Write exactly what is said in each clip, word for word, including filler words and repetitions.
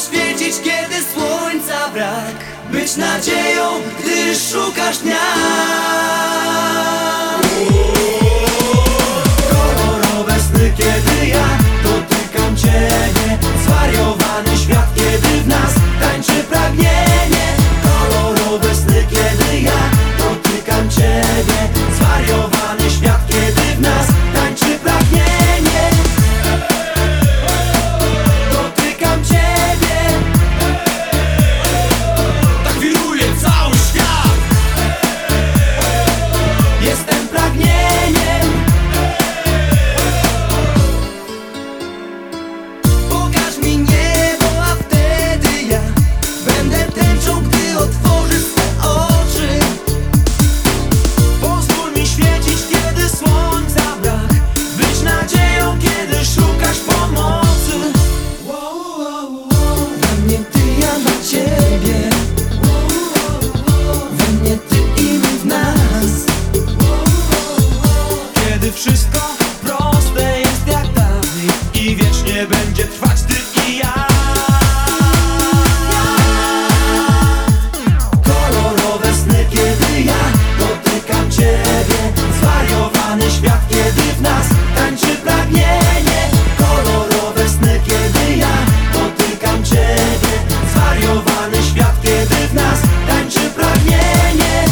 świecić, kiedy słońca brak, być nadzieją, gdy szukasz dnia. Kolorowe sny, kiedy ja dotykam Ciebie, zwariowany świat, kiedy w nas tańczy pragnienie. Kolorowe sny, kiedy ja dotykam Ciebie, zwariowany świat, kiedy w nas tańczy pragnienie. Dotykam Ciebie, tak wiruje cały świat. Jestem pragnieniem. Pokaż mi niebo, a wtedy ja będę tęczą, gdy otworzysz swe oczy. Pozwól mi świecić, kiedy słońca brak, być nadzieją, kiedy szukasz pomocy. We mnie Ty, ja dla Ciebie, we mnie Ty i my w nas. Kiedy wszystko proste jest jak dawniej i wiecznie będzie trwać Ty i ja. Kolorowe sny, kiedy ja dotykam Ciebie, zwariowany świat, kiedy w nas tańczy pragnienie. Kolorowe sny, kiedy ja dotykam Ciebie, zwariowany świat, kiedy w nas tańczy pragnienie.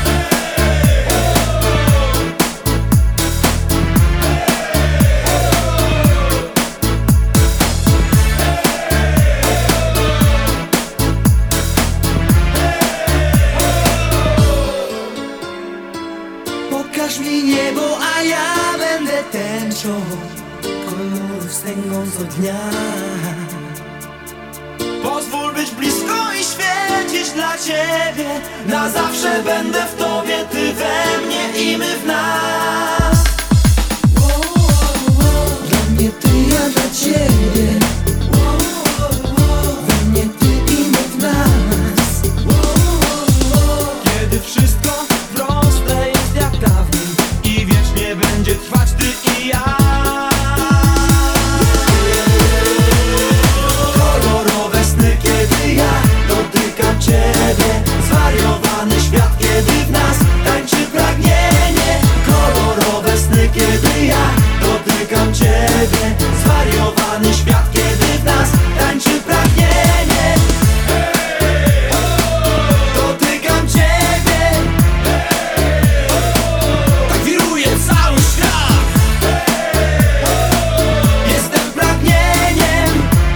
Pokaż mi niebo, a ja będę tęczą kolorów stęgąc od dnia. Pozwól być blisko i świecić dla Ciebie, na zawsze będę w Tobie, Ty we mnie i my w nas. Dla mnie Ty, ja dla Ciebie, we mnie Ty i my w nas. Kiedy wszystko proste jest jak dawniej i wiecznie będzie trwać Ty i ja. Kolorowe sny, kiedy ja dotykam Ciebie, zwariowany świat, kiedy w nas tańczy pragnienie. Kolorowe sny, kiedy ja dotykam Ciebie, zwariowany świat, kiedy w nas tańczy pragnienie. Dotykam Ciebie, tak wiruje cały świat. Jestem pragnieniem.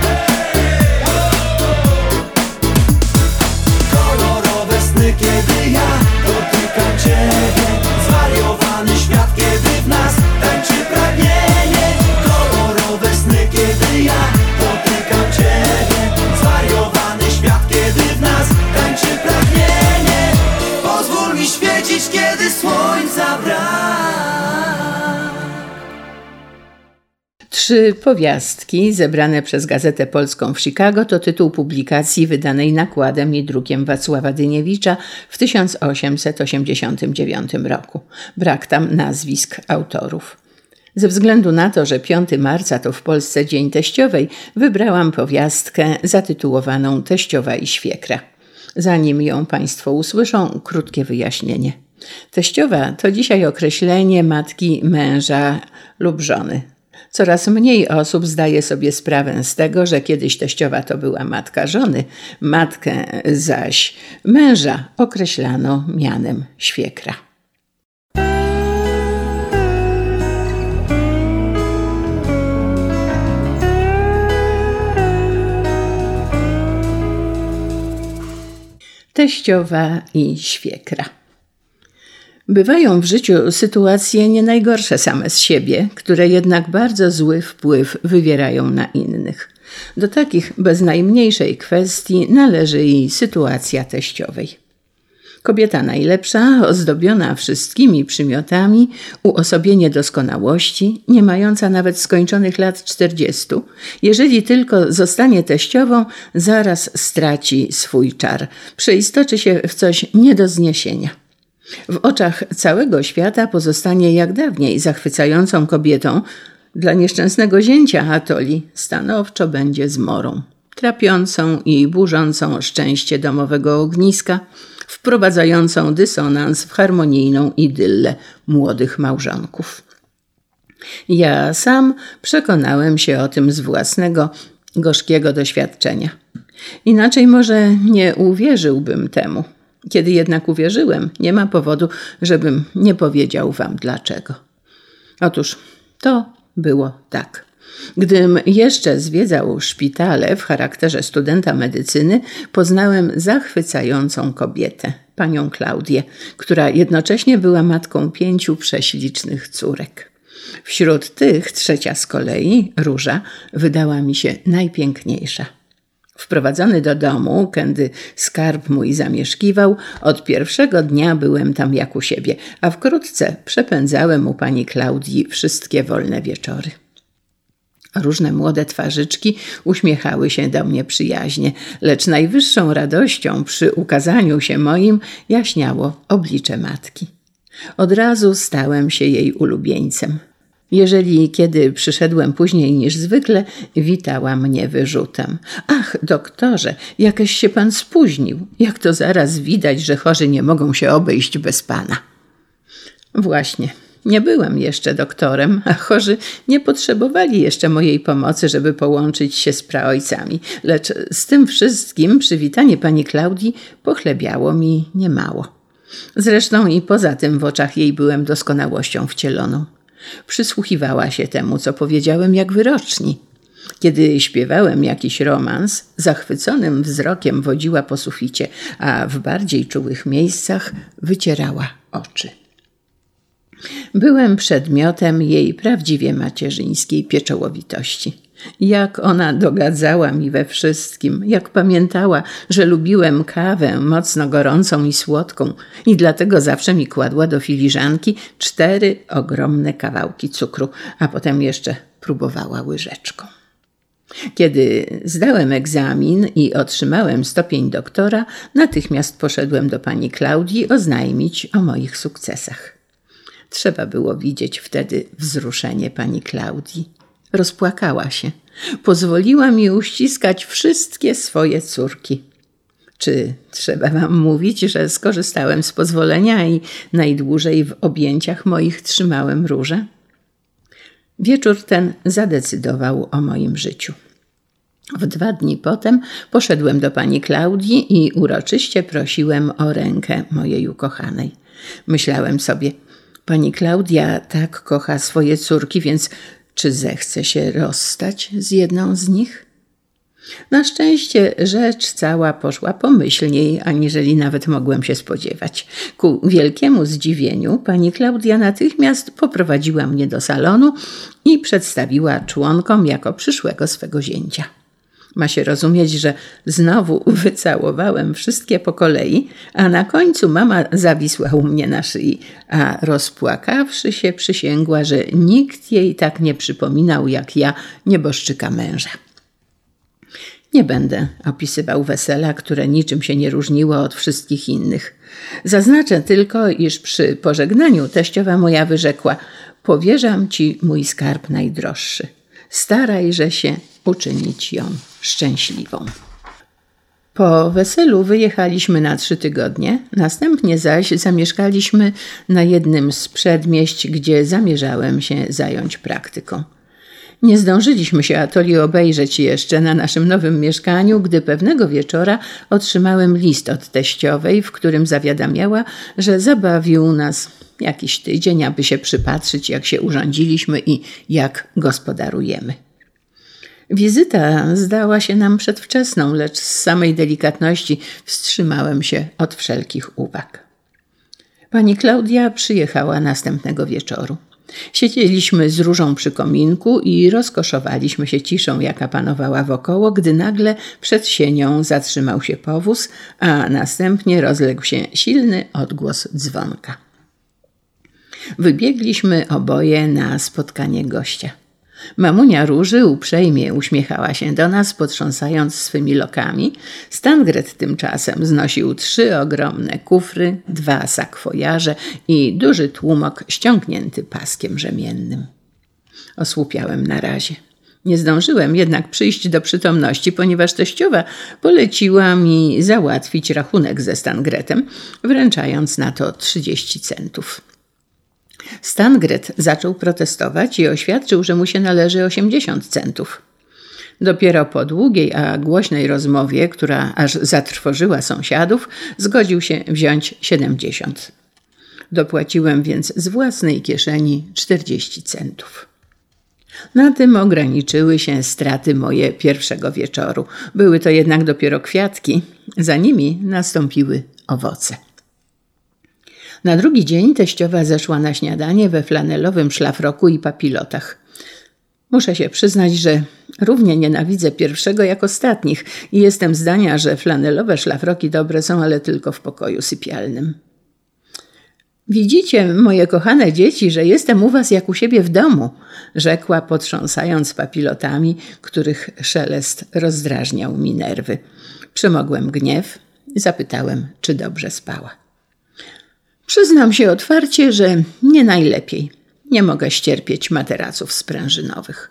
Kolorowe sny, kiedy ja dotykam Ciebie, zwariowany świat, kiedy w nas tańczy pragnienie. Kolorowe sny, kiedy ja dotykam Ciebie, zwariowany świat, kiedy w nas tańczy pragnienie. Pozwól mi świecić, kiedy słońca brak. Trzy powiastki zebrane przez Gazetę Polską w Chicago to tytuł publikacji wydanej nakładem i drukiem Wacława Dyniewicza w tysiąc osiemset osiemdziesiątym dziewiątym roku. Brak tam nazwisk autorów. Ze względu na to, że piątego marca to w Polsce Dzień Teściowej, wybrałam powiastkę zatytułowaną Teściowa i świekra. Zanim ją Państwo usłyszą, krótkie wyjaśnienie. Teściowa to dzisiaj określenie matki męża lub żony. Coraz mniej osób zdaje sobie sprawę z tego, że kiedyś teściowa to była matka żony, matkę zaś męża określano mianem świekra. Teściowa i świekra. Bywają w życiu sytuacje nie najgorsze same z siebie, które jednak bardzo zły wpływ wywierają na innych. Do takich bez najmniejszej kwestii należy i sytuacja teściowej. Kobieta najlepsza, ozdobiona wszystkimi przymiotami, uosobienie doskonałości, nie mająca nawet skończonych lat czterdziestu, jeżeli tylko zostanie teściową, zaraz straci swój czar, przeistoczy się w coś nie do zniesienia. W oczach całego świata pozostanie jak dawniej zachwycającą kobietą, dla nieszczęsnego zięcia Atoli stanowczo będzie zmorą. trapiącą i burzącą szczęście domowego ogniska, wprowadzającą dysonans w harmonijną idyllę młodych małżonków. Ja sam przekonałem się o tym z własnego, gorzkiego doświadczenia. Inaczej może nie uwierzyłbym temu. Kiedy jednak uwierzyłem, nie ma powodu, żebym nie powiedział wam dlaczego. Otóż to było tak. Gdym jeszcze zwiedzał szpitale w charakterze studenta medycyny, poznałem zachwycającą kobietę, panią Klaudię, która jednocześnie była matką pięciu prześlicznych córek. Wśród tych trzecia z kolei, Róża, wydała mi się najpiękniejsza. Wprowadzony do domu, kędy skarb mój zamieszkiwał, od pierwszego dnia byłem tam jak u siebie, a wkrótce przepędzałem u pani Klaudii wszystkie wolne wieczory. Różne młode twarzyczki uśmiechały się do mnie przyjaźnie, lecz najwyższą radością przy ukazaniu się moim jaśniało oblicze matki. Od razu stałem się jej ulubieńcem. Jeżeli kiedy przyszedłem później niż zwykle, witała mnie wyrzutem. Ach, doktorze, jakeś się pan spóźnił. Jak to zaraz widać, że chorzy nie mogą się obejść bez pana. Właśnie, nie byłem jeszcze doktorem, a chorzy nie potrzebowali jeszcze mojej pomocy, żeby połączyć się z praojcami. Lecz z tym wszystkim przywitanie pani Klaudii pochlebiało mi niemało. Zresztą i poza tym w oczach jej byłem doskonałością wcieloną. Przysłuchiwała się temu, co powiedziałem, jak wyroczni. Kiedy śpiewałem jakiś romans, zachwyconym wzrokiem wodziła po suficie, a w bardziej czułych miejscach wycierała oczy. Byłem przedmiotem jej prawdziwie macierzyńskiej pieczołowitości. Jak ona dogadzała mi we wszystkim, jak pamiętała, że lubiłem kawę mocno gorącą i słodką i dlatego zawsze mi kładła do filiżanki cztery ogromne kawałki cukru, a potem jeszcze próbowała łyżeczką. Kiedy zdałem egzamin i otrzymałem stopień doktora, natychmiast poszedłem do pani Klaudii oznajmić o moich sukcesach. Trzeba było widzieć wtedy wzruszenie pani Klaudii. Rozpłakała się. Pozwoliła mi uściskać wszystkie swoje córki. Czy trzeba wam mówić, że skorzystałem z pozwolenia i najdłużej w objęciach moich trzymałem Różę? Wieczór ten zadecydował o moim życiu. W dwa dni potem poszedłem do pani Klaudii i uroczyście prosiłem o rękę mojej ukochanej. Myślałem sobie, pani Klaudia tak kocha swoje córki, więc czy zechce się rozstać z jedną z nich? Na szczęście rzecz cała poszła pomyślniej, aniżeli nawet mogłem się spodziewać. Ku wielkiemu zdziwieniu pani Klaudia natychmiast poprowadziła mnie do salonu i przedstawiła członkom jako przyszłego swego zięcia. Ma się rozumieć, że znowu wycałowałem wszystkie po kolei, a na końcu mama zawisła u mnie na szyi, a rozpłakawszy się przysięgła, że nikt jej tak nie przypominał jak ja nieboszczyka męża. Nie będę opisywał wesela, które niczym się nie różniło od wszystkich innych. Zaznaczę tylko, iż przy pożegnaniu teściowa moja wyrzekła: powierzam ci mój skarb najdroższy. Starajże się uczynić ją szczęśliwą. Po weselu wyjechaliśmy na trzy tygodnie, następnie zaś zamieszkaliśmy na jednym z przedmieść, gdzie zamierzałem się zająć praktyką. Nie zdążyliśmy się atoli obejrzeć jeszcze na naszym nowym mieszkaniu, gdy pewnego wieczora otrzymałem list od teściowej, w którym zawiadamiała, że zabawił nas jakiś tydzień, aby się przypatrzyć, jak się urządziliśmy i jak gospodarujemy. Wizyta zdała się nam przedwczesną, lecz z samej delikatności wstrzymałem się od wszelkich uwag. Pani Klaudia przyjechała następnego wieczoru. Siedzieliśmy z Różą przy kominku i rozkoszowaliśmy się ciszą, jaka panowała wokoło, gdy nagle przed sienią zatrzymał się powóz, a następnie rozległ się silny odgłos dzwonka. Wybiegliśmy oboje na spotkanie gościa. Mamunia Róży uprzejmie uśmiechała się do nas, potrząsając swymi lokami. Stangret tymczasem znosił trzy ogromne kufry, dwa sakwojarze i duży tłumok ściągnięty paskiem rzemiennym. Osłupiałem na razie. Nie zdążyłem jednak przyjść do przytomności, ponieważ teściowa poleciła mi załatwić rachunek ze Stangretem, wręczając na to trzydzieści centów. Stangret zaczął protestować i oświadczył, że mu się należy osiemdziesiąt centów. Dopiero po długiej, a głośnej rozmowie, która aż zatrwożyła sąsiadów, zgodził się wziąć siedemdziesiąt. Dopłaciłem więc z własnej kieszeni czterdzieści centów. Na tym ograniczyły się straty moje pierwszego wieczoru. Były to jednak dopiero kwiatki, za nimi nastąpiły owoce. Na drugi dzień teściowa zeszła na śniadanie we flanelowym szlafroku i papilotach. Muszę się przyznać, że równie nienawidzę pierwszego jak ostatnich i jestem zdania, że flanelowe szlafroki dobre są, ale tylko w pokoju sypialnym. Widzicie, moje kochane dzieci, że jestem u was jak u siebie w domu, rzekła, potrząsając papilotami, których szelest rozdrażniał mi nerwy. Przemogłem gniew i zapytałem, czy dobrze spała. Przyznam się otwarcie, że nie najlepiej. Nie mogę ścierpieć materaców sprężynowych.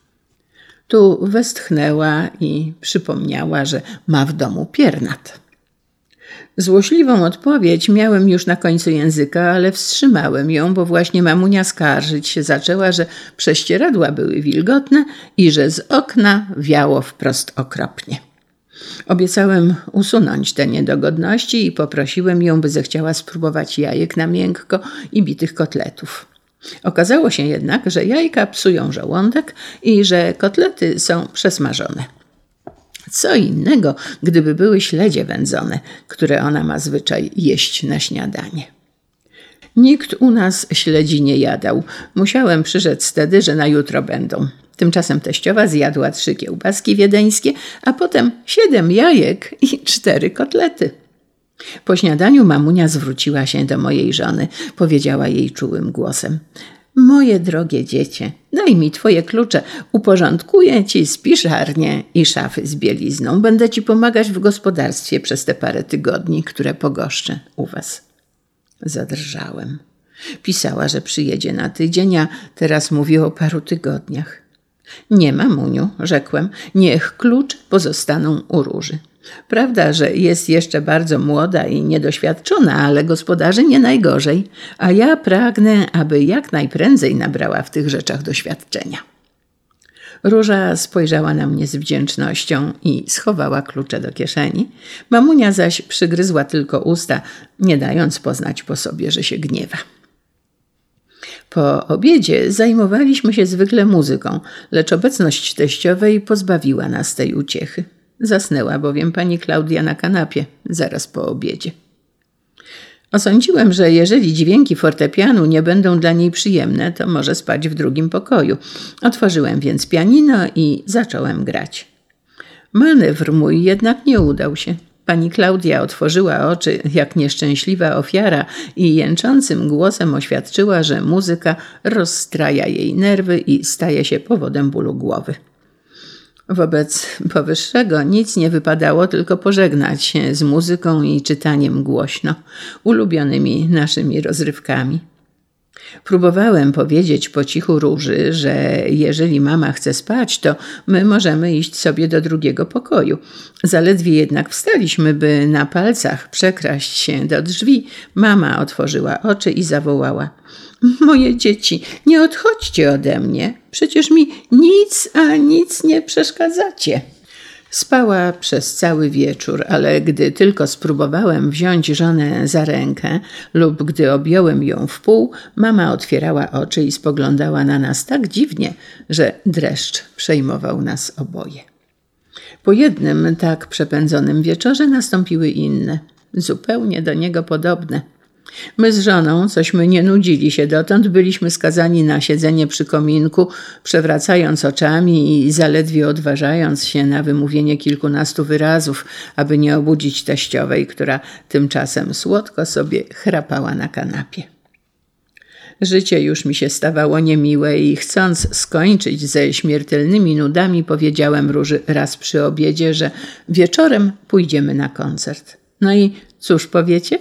Tu westchnęła i przypomniała, że ma w domu piernat. Złośliwą odpowiedź miałem już na końcu języka, ale wstrzymałem ją, bo właśnie mamunia skarżyć się zaczęła, że prześcieradła były wilgotne i że z okna wiało wprost okropnie. Obiecałem usunąć te niedogodności i poprosiłem ją, by zechciała spróbować jajek na miękko i bitych kotletów. Okazało się jednak, że jajka psują żołądek i że kotlety są przesmażone. Co innego, gdyby były śledzie wędzone, które ona ma zwyczaj jeść na śniadanie. Nikt u nas śledzi nie jadał. Musiałem przyrzec wtedy, że na jutro będą. Tymczasem teściowa zjadła trzy kiełbaski wiedeńskie, a potem siedem jajek i cztery kotlety. Po śniadaniu mamunia zwróciła się do mojej żony. Powiedziała jej czułym głosem: moje drogie dziecię, daj mi twoje klucze, uporządkuję ci spiszarnię i szafy z bielizną. Będę ci pomagać w gospodarstwie przez te parę tygodni, które pogoszczę u was. Zadrżałem. Pisała, że przyjedzie na tydzień, a teraz mówi o paru tygodniach. Nie, mamuniu, rzekłem, niech klucze pozostaną u Róży. Prawda, że jest jeszcze bardzo młoda i niedoświadczona, ale gospodarzy nie najgorzej, a ja pragnę, aby jak najprędzej nabrała w tych rzeczach doświadczenia. Róża spojrzała na mnie z wdzięcznością i schowała klucze do kieszeni. Mamunia zaś przygryzła tylko usta, nie dając poznać po sobie, że się gniewa. Po obiedzie zajmowaliśmy się zwykle muzyką, lecz obecność teściowej pozbawiła nas tej uciechy. Zasnęła bowiem pani Klaudia na kanapie zaraz po obiedzie. Osądziłem, że jeżeli dźwięki fortepianu nie będą dla niej przyjemne, to może spać w drugim pokoju. Otworzyłem więc pianino i zacząłem grać. Manewr mój jednak nie udał się. Pani Klaudia otworzyła oczy jak nieszczęśliwa ofiara i jęczącym głosem oświadczyła, że muzyka rozstraja jej nerwy i staje się powodem bólu głowy. Wobec powyższego nic nie wypadało, tylko pożegnać się z muzyką i czytaniem głośno, ulubionymi naszymi rozrywkami. Próbowałem powiedzieć po cichu Róży, że jeżeli mama chce spać, to my możemy iść sobie do drugiego pokoju. Zaledwie jednak wstaliśmy, by na palcach przekraść się do drzwi, mama otworzyła oczy i zawołała: moje dzieci, nie odchodźcie ode mnie, przecież mi nic, a nic nie przeszkadzacie. Spała przez cały wieczór, ale gdy tylko spróbowałem wziąć żonę za rękę lub gdy objąłem ją w pół, mama otwierała oczy i spoglądała na nas tak dziwnie, że dreszcz przejmował nas oboje. Po jednym tak przepędzonym wieczorze nastąpiły inne, zupełnie do niego podobne. My z żoną, cośmy nie nudzili się dotąd, byliśmy skazani na siedzenie przy kominku, przewracając oczami i zaledwie odważając się na wymówienie kilkunastu wyrazów, aby nie obudzić teściowej, która tymczasem słodko sobie chrapała na kanapie. Życie już mi się stawało niemiłe i chcąc skończyć ze śmiertelnymi nudami, powiedziałem Róży raz przy obiedzie, że wieczorem pójdziemy na koncert. No i cóż powiecie?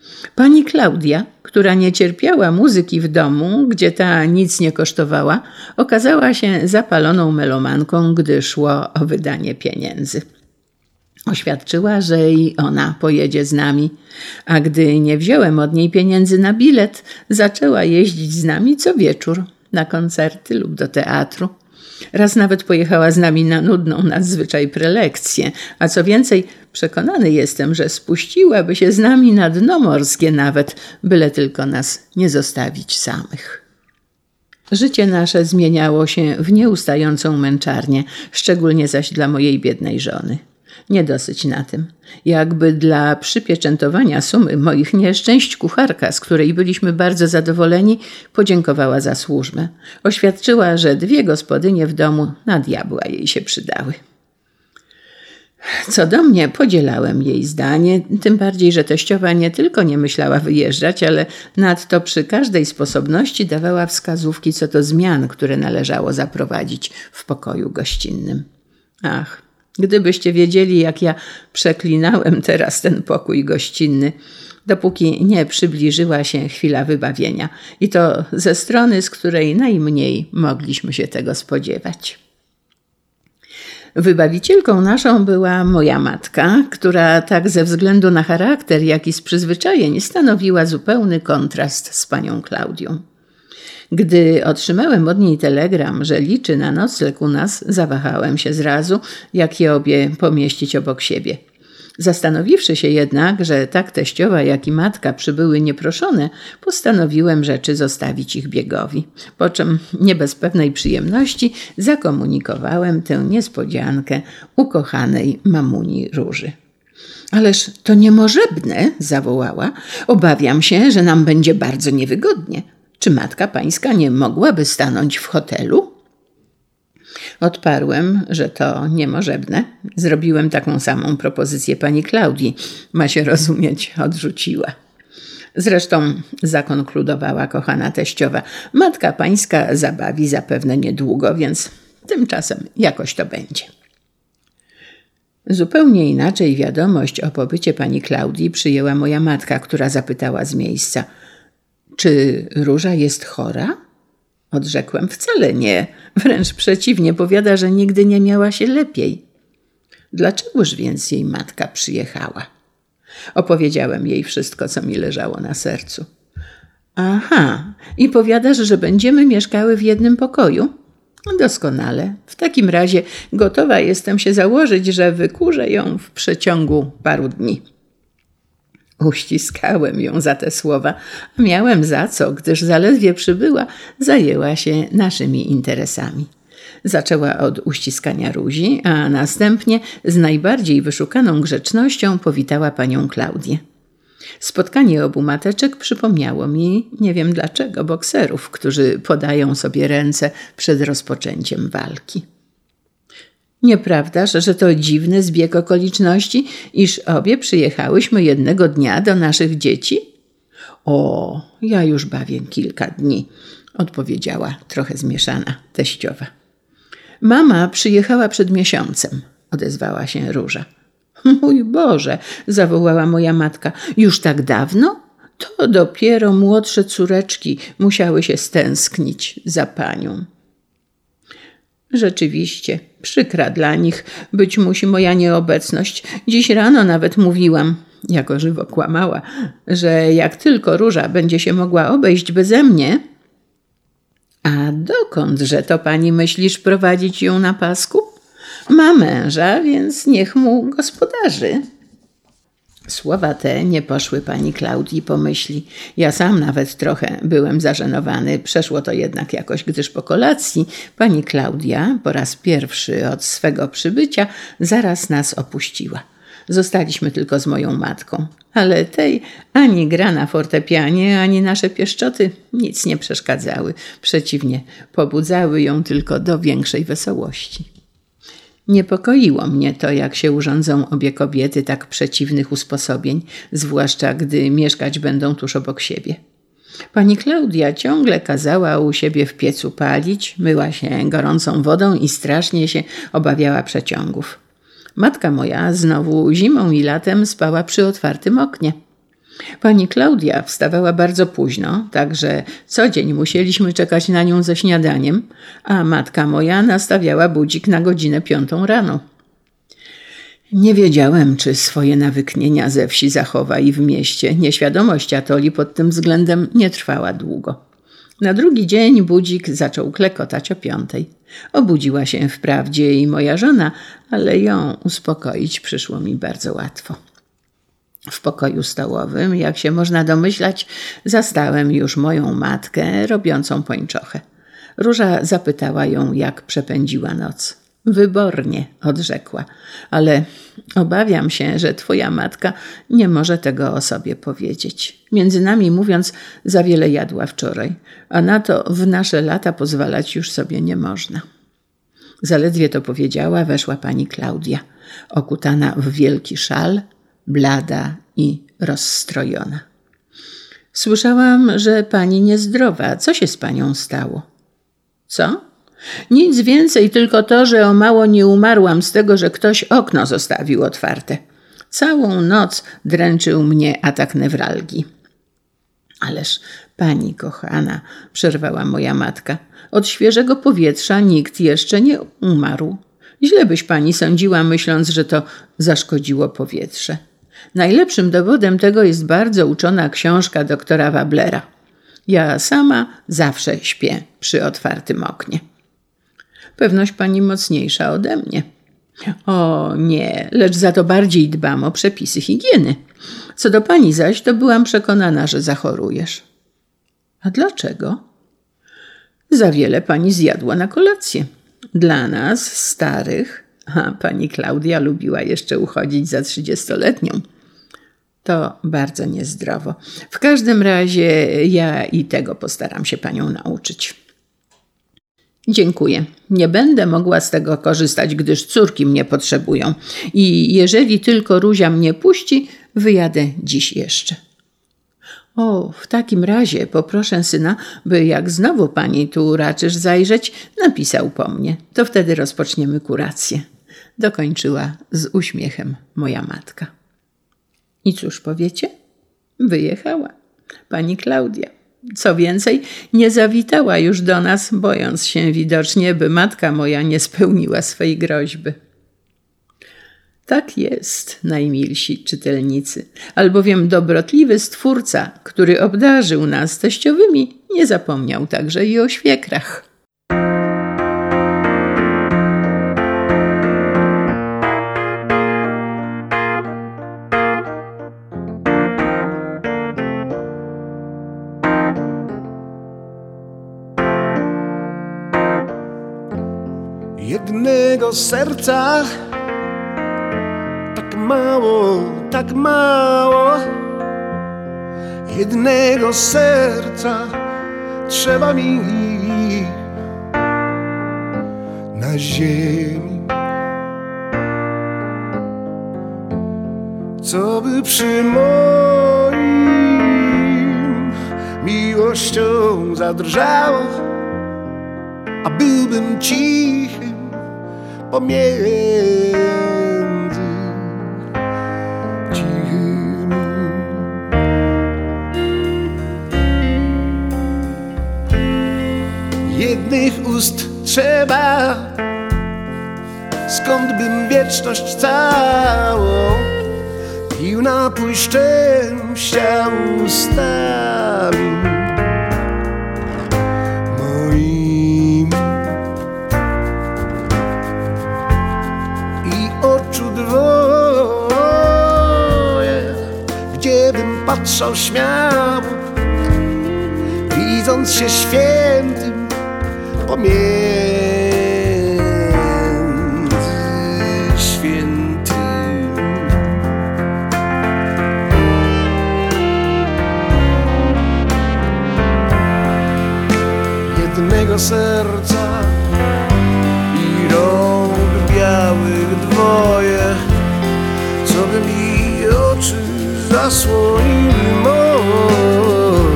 Pani Klaudia, która nie cierpiała muzyki w domu, gdzie ta nic nie kosztowała, okazała się zapaloną melomanką, gdy szło o wydanie pieniędzy. Oświadczyła, że i ona pojedzie z nami, a gdy nie wziąłem od niej pieniędzy na bilet, zaczęła jeździć z nami co wieczór na koncerty lub do teatru. Raz nawet pojechała z nami na nudną nadzwyczaj prelekcję, a co więcej, przekonany jestem, że spuściłaby się z nami na dno morskie nawet, byle tylko nas nie zostawić samych. Życie nasze zmieniało się w nieustającą męczarnię, szczególnie zaś dla mojej biednej żony. Nie dosyć na tym. Jakby dla przypieczętowania sumy moich nieszczęść kucharka, z której byliśmy bardzo zadowoleni, podziękowała za służbę. Oświadczyła, że dwie gospodynie w domu na diabła jej się przydały. Co do mnie, podzielałem jej zdanie, tym bardziej, że teściowa nie tylko nie myślała wyjeżdżać, ale nadto przy każdej sposobności dawała wskazówki co do zmian, które należało zaprowadzić w pokoju gościnnym. Ach, gdybyście wiedzieli, jak ja przeklinałem teraz ten pokój gościnny, dopóki nie przybliżyła się chwila wybawienia i to ze strony, z której najmniej mogliśmy się tego spodziewać. Wybawicielką naszą była moja matka, która tak ze względu na charakter, jak i z przyzwyczajeń stanowiła zupełny kontrast z panią Klaudią. Gdy otrzymałem od niej telegram, że liczy na nocleg u nas, zawahałem się zrazu, jak je obie pomieścić obok siebie. Zastanowiwszy się jednak, że tak teściowa, jak i matka przybyły nieproszone, postanowiłem rzeczy zostawić ich biegowi. Po czym nie bez pewnej przyjemności zakomunikowałem tę niespodziankę ukochanej mamuni Róży. Ależ to niemożebne, zawołała. Obawiam się, że nam będzie bardzo niewygodnie. Czy matka pańska nie mogłaby stanąć w hotelu? Odparłem, że to niemożebne. Zrobiłem taką samą propozycję pani Klaudii. Ma się rozumieć, odrzuciła. Zresztą, zakonkludowała kochana teściowa, matka pańska zabawi zapewne niedługo, więc tymczasem jakoś to będzie. Zupełnie inaczej wiadomość o pobycie pani Klaudii przyjęła moja matka, która zapytała z miejsca: czy Róża jest chora? Odrzekłem: wcale nie, wręcz przeciwnie, powiada, że nigdy nie miała się lepiej. Dlaczegoż więc jej matka przyjechała? Opowiedziałem jej wszystko, co mi leżało na sercu. Aha, i powiadasz, że będziemy mieszkały w jednym pokoju? Doskonale. W takim razie gotowa jestem się założyć, że wykurzę ją w przeciągu paru dni. Uściskałem ją za te słowa, a miałem za co, gdyż zaledwie przybyła, zajęła się naszymi interesami. Zaczęła od uściskania Rózi, a następnie z najbardziej wyszukaną grzecznością powitała panią Klaudię. Spotkanie obu mateczek przypomniało mi, nie wiem dlaczego, bokserów, którzy podają sobie ręce przed rozpoczęciem walki. Nieprawdaż, że to dziwny zbieg okoliczności, iż obie przyjechałyśmy jednego dnia do naszych dzieci? O, ja już bawię kilka dni, odpowiedziała trochę zmieszana teściowa. Mama przyjechała przed miesiącem, odezwała się Róża. Mój Boże, zawołała moja matka, już tak dawno? To dopiero młodsze córeczki musiały się stęsknić za panią. Rzeczywiście, przykra dla nich być musi moja nieobecność. Dziś rano nawet mówiłam, jako żywo kłamała, że jak tylko Róża będzie się mogła obejść beze mnie. A dokądże to pani myślisz prowadzić ją na pasku? Ma męża, więc niech mu gospodarzy. Słowa te nie poszły pani Klaudii po myśli. Ja sam nawet trochę byłem zażenowany. Przeszło to jednak jakoś, gdyż po kolacji pani Klaudia po raz pierwszy od swego przybycia zaraz nas opuściła. Zostaliśmy tylko z moją matką, ale tej ani gra na fortepianie, ani nasze pieszczoty nic nie przeszkadzały. Przeciwnie, pobudzały ją tylko do większej wesołości. Niepokoiło mnie to, jak się urządzą obie kobiety tak przeciwnych usposobień, zwłaszcza gdy mieszkać będą tuż obok siebie. Pani Klaudia ciągle kazała u siebie w piecu palić, myła się gorącą wodą i strasznie się obawiała przeciągów. Matka moja znowu zimą i latem spała przy otwartym oknie. Pani Klaudia wstawała bardzo późno, tak że co dzień musieliśmy czekać na nią ze śniadaniem, a matka moja nastawiała budzik na godzinę piątą rano. Nie wiedziałem, czy swoje nawyknienia ze wsi zachowa i w mieście. Nieświadomość Atoli pod tym względem nie trwała długo. Na drugi dzień budzik zaczął klekotać o piątej. Obudziła się wprawdzie i moja żona, ale ją uspokoić przyszło mi bardzo łatwo. W pokoju stołowym, jak się można domyślać, zastałem już moją matkę robiącą pończochę. Róża zapytała ją, jak przepędziła noc. Wybornie, odrzekła, ale obawiam się, że twoja matka nie może tego o sobie powiedzieć. Między nami mówiąc, za wiele jadła wczoraj, a na to w nasze lata pozwalać już sobie nie można. Zaledwie to powiedziała, weszła pani Klaudia, okutana w wielki szal, blada i rozstrojona. Słyszałam, że pani niezdrowa. Co się z panią stało? Co? Nic więcej, tylko to, że o mało nie umarłam z tego, że ktoś okno zostawił otwarte. Całą noc dręczył mnie atak newralgii. Ależ pani kochana, przerwała moja matka, od świeżego powietrza nikt jeszcze nie umarł. Źle byś pani sądziła, myśląc, że to zaszkodziło powietrze. Najlepszym dowodem tego jest bardzo uczona książka doktora Wablera. Ja sama zawsze śpię przy otwartym oknie. Pewność pani mocniejsza ode mnie. O nie, lecz za to bardziej dbam o przepisy higieny. Co do pani zaś, to byłam przekonana, że zachorujesz. A dlaczego? Za wiele pani zjadła na kolację. Dla nas, starych, a pani Klaudia lubiła jeszcze uchodzić za trzydziestoletnią. To bardzo niezdrowo. W każdym razie ja i tego postaram się panią nauczyć. Dziękuję. Nie będę mogła z tego korzystać, gdyż córki mnie potrzebują. I jeżeli tylko Rózia mnie puści, wyjadę dziś jeszcze. O, w takim razie poproszę syna, by jak znowu pani tu raczysz zajrzeć, napisał po mnie. To wtedy rozpoczniemy kurację. Dokończyła z uśmiechem moja matka. I cóż powiecie? Wyjechała pani Klaudia. Co więcej, nie zawitała już do nas, bojąc się widocznie, by matka moja nie spełniła swej groźby. Tak jest, najmilsi czytelnicy, albowiem dobrotliwy Stwórca, który obdarzył nas teściowymi, nie zapomniał także i o świekrach. Jednego serca, tak mało, tak mało. Jednego serca trzeba mi na ziemi, co by przy moim miłością zadrżało, a byłbym cichym pomiędzy cichym. Jednych ust trzeba, skąd bym wieczność całą pił napój szczęścia ustami moimi i oczu dwoje, gdzie bym patrzał śmiało, widząc się świętym pomiędzy świętym. Jednego serca i rąk białych dwoje, co by mi oczy zasłoniły moje,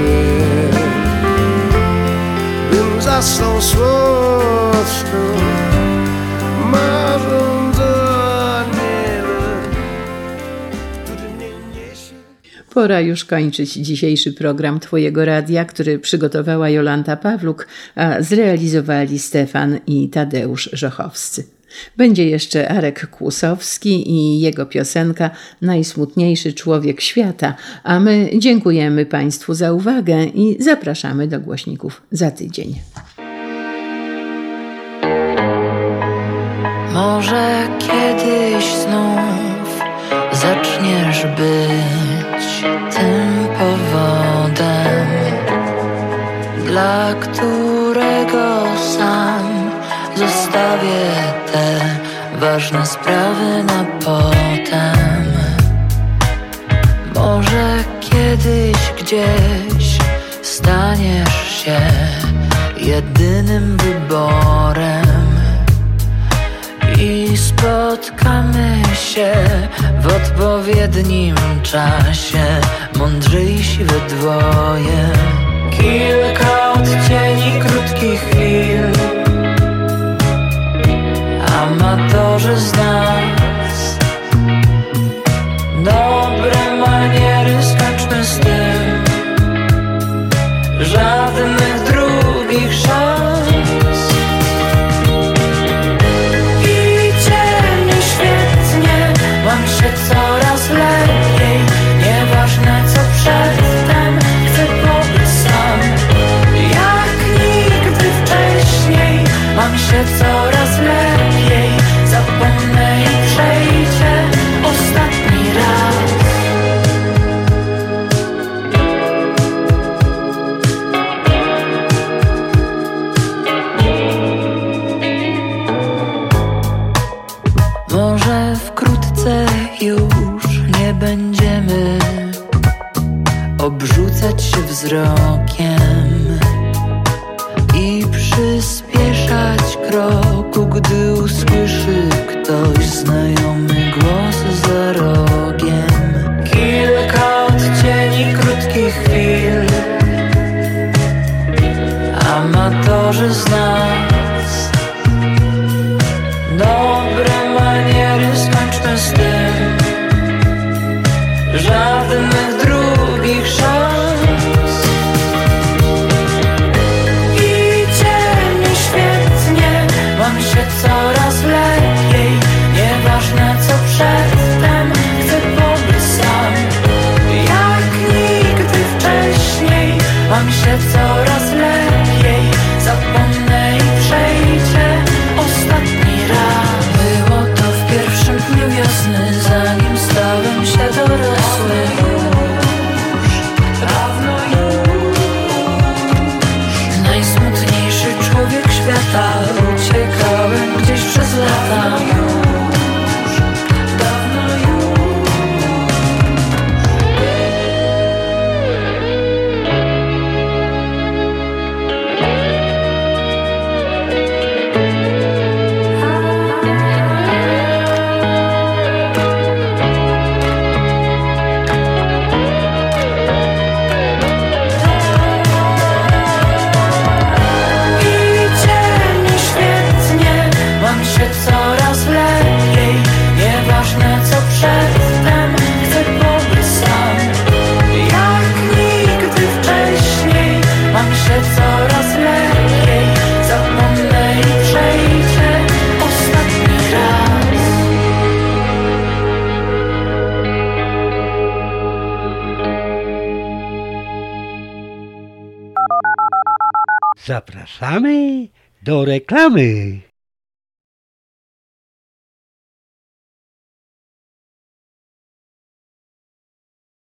bym zasnął słodko, marząc o aniele, który mnie niesie. Pora już kończyć dzisiejszy program Twojego Radia, który przygotowała Jolanta Pawluk, a zrealizowali Stefan i Tadeusz Żochowscy. Będzie jeszcze Arek Kłusowski i jego piosenka Najsmutniejszy człowiek świata, a my dziękujemy Państwu za uwagę i zapraszamy do głośników za tydzień. Może kiedyś znów zaczniesz być tym powodem, dla którego sam zostawię te ważne sprawy na potem. Może kiedyś gdzieś staniesz się jedynym wyborem i spotkamy się w odpowiednim czasie, mądrzejsi we dwoje. Kilka odcieni krótkich chwil, amatorzy z nas. Dobre maniery, skończmy z tym, żadnych drugich szans. Mam się coraz lepiej, nieważne co przedtem, chcę pobyć sam jak nigdy wcześniej. Mam się coraz lepiej, zapomnę i przejdzie ostatni raz. Może wkrótce już nie będziemy obrzucać się wzrokiem i przyspieszać kroku, gdy usłyszy ktoś znajomy głos za rogiem. Kilka odcieni krótkich chwil, amatorzy z nas. Dobre maniery, skończmy z tym, żadnych drugich szans. Idzie mi świetnie, mam się coraz lepiej, nieważne co przedtem, chcę pobyć sam jak nigdy wcześniej. Mam się coraz lepiej, zapomnę i przejdzie ostatni raz. Było to w pierwszym dniu wiosny, zanim stałem się dorosły. Już, dawno już. Najsmutniejszy człowiek świata, uciekałem gdzieś przez lata. Już, dawno już. Coraz lepiej, nieważne co przedtem, chcę pobyć sam jak nigdy wcześniej. Mam się coraz lepiej, zapomnę i przejdzie ostatni raz. Zapraszamy do reklamy.